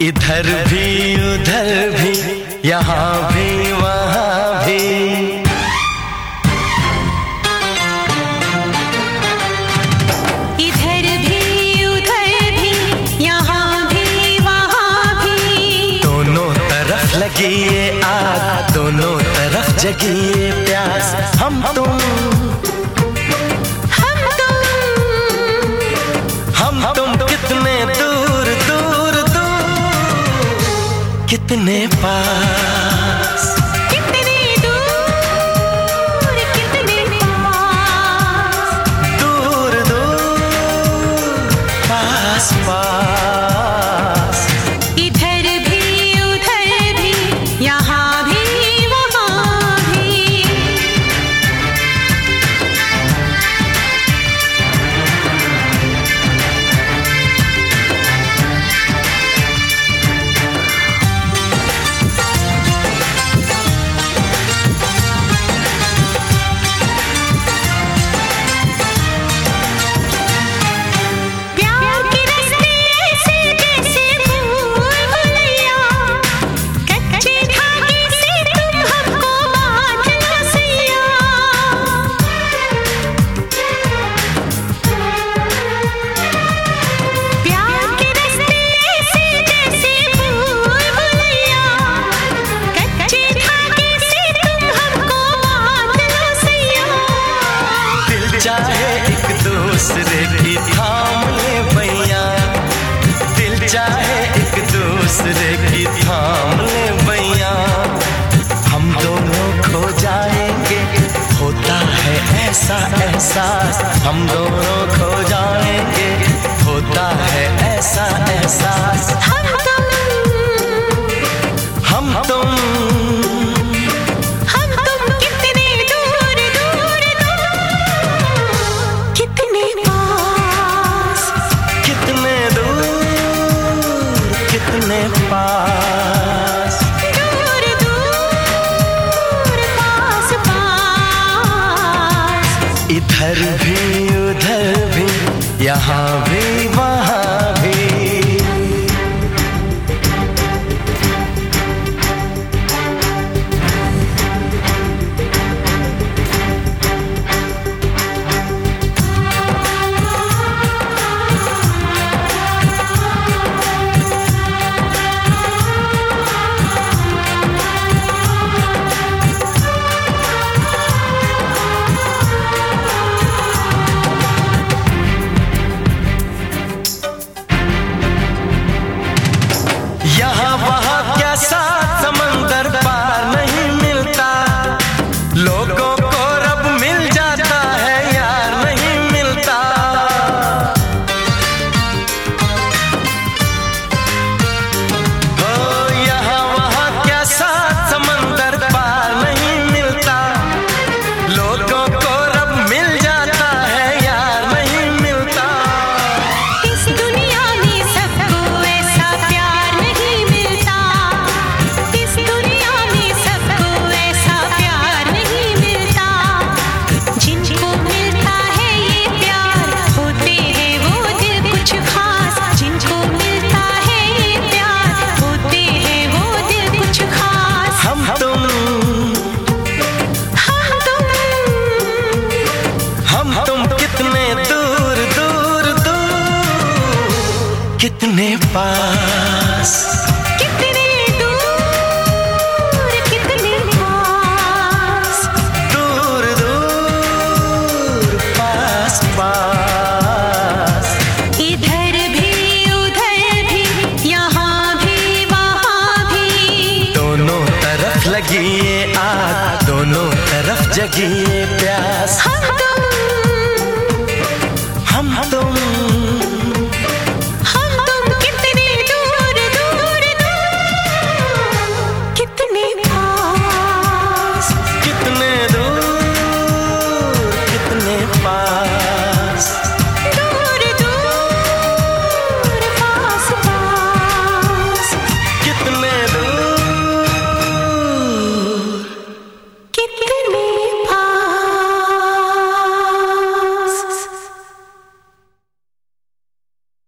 इधर भी उधर भी यहाँ भी वहाँ भी, इधर भी उधर भी यहाँ भी वहाँ भी। दोनों तरफ लगी ये आग, दोनों तरफ जगी ये प्यास। हम तुम कितने दूर दूर दूर, कितने पास, कितने दूर कितने पास, दूर दूर पास पास। इधर भी उधर भी यहाँ भी वहाँ भी। चाहे एक दूसरे की थाम ले भैया, दिल चाहे एक दूसरे की थाम ले भैया। हम दोनों खो जाएंगे, होता है ऐसा एहसास। हम दोनों खो जाएंगे, होता है ऐसा एहसास। हम तुम पास, दूर दूर पास पास। इधर भी उधर भी यहाँ भी वहाँ भी। यहाँ वहाँ क्या साथ समंदर पार नहीं मिलता, लोगों को रब मिल जाता है यार नहीं मिलता। हो यहाँ वहाँ क्या साथ समंदर पार नहीं मिलता, लोगों को रब मिल जाता है यार नहीं मिलता। इस दुनिया में सबको ऐसा प्यार नहीं मिलता, इस दुनिया में सबको ऐसा प्यार नहीं मिलता। जिनको मिलता है ये प्यार, होते हैं वो दिल कुछ खास। जिनको मिलता है ये प्यार, होते हैं वो दिल कुछ खास। हम तुम कितने दूर दूर दूर, कितने पास, कितने दूर कितने पास, दूर दूर पास पास। इधर भी उधर भी यहाँ भी वहाँ भी। दोनों तरफ लगी ये आग, दोनों तरफ जगी ये प्यास।